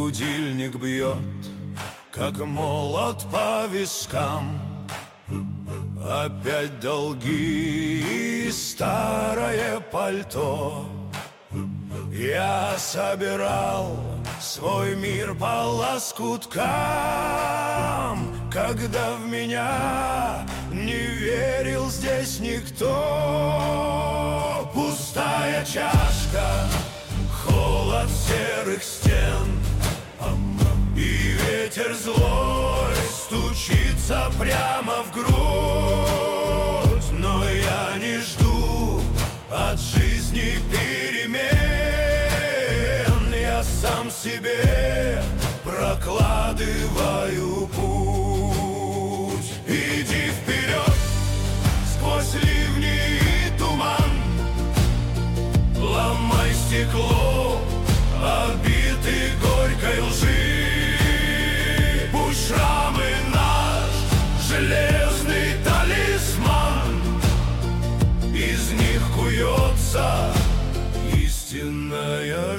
будильник бьет, как молот по вискам. Опять долги и старое пальто. Я собирал свой мир по лоскуткам, когда в меня не верил здесь никто. Пустая чашка, холод серых стен, и ветер злой стучится прямо в грудь. Но я не жду от жизни перемен, я сам себе прокладываю путь. Иди вперед сквозь ливни и туман, ломай стекло, обиты горькой лжи. Пусть шрамы наш железный талисман, из них куется истинная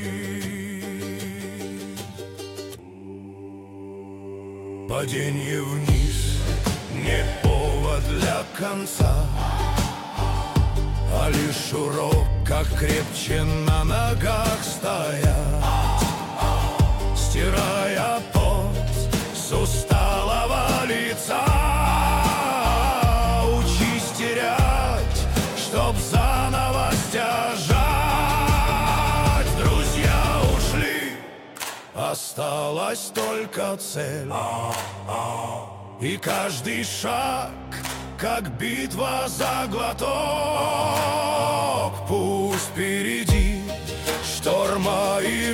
жизнь. Падение вниз не повод для конца, а лишь урок, как крепче на ногах стоять, стирая пот с усталого лица. Учись терять, чтоб заново стяжать. Друзья ушли, осталась только цель, и каждый шаг как битва за глоток. Пусть впереди шторма и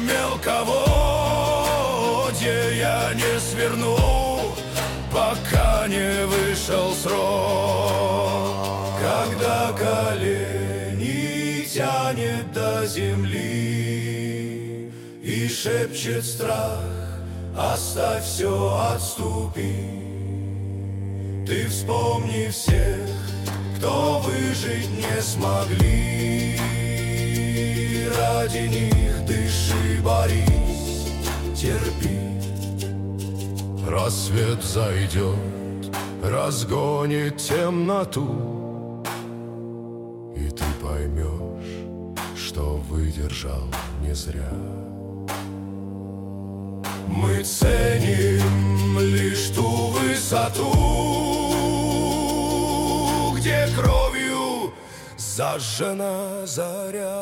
мелководье, я не сверну, пока не вышел срок. Когда колени тянет до земли и шепчет страх: оставь все, отступи. Ты вспомни всех, кто выжить не смогли. Ради них дыши, борись, терпи. Рассвет зайдет, разгонит темноту, и ты поймешь, что выдержал не зря. Мы ценим лишь ту высоту, где кровью зажжена заря.